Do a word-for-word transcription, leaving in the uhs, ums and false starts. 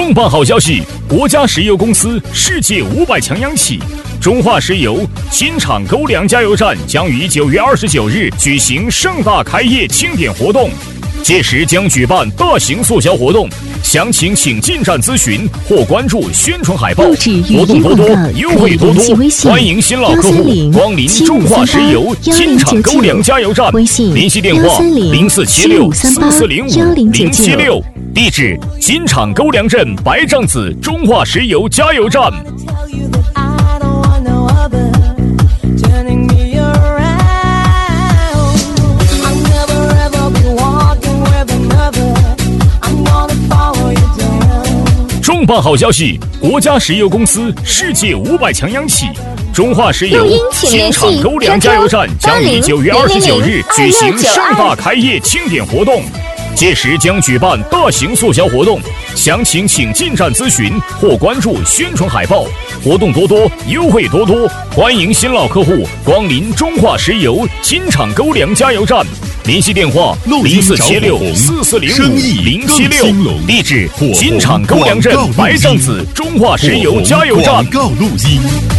重磅好消息！国家石油公司世界五百强央企中化石油新厂沟梁加油站将于九月二十九日举行盛大开业庆典活动，届时将举办大型促销活动，详情请进站咨询或关注宣传海报。活动多多，优惠多多，欢迎新老客户光临中化石油新厂沟梁加油站，联系电话零四七六四四零五零七六。地址：金厂沟梁镇白丈子中化石油加油站。重磅好消息！国家石油公司世界五百强央企中化石油新厂沟梁加油站将于九月二十九日举行盛大开业庆典活动。届时将举办大型促销活动，详情请进站咨询或关注宣传海报。活动多多，优惠多多，欢迎新老客户光临中化石油金厂沟梁加油站，联系电话零四七六四四零五零七六。地址：金厂沟梁镇白丈子中化石油加油站。 广告录音。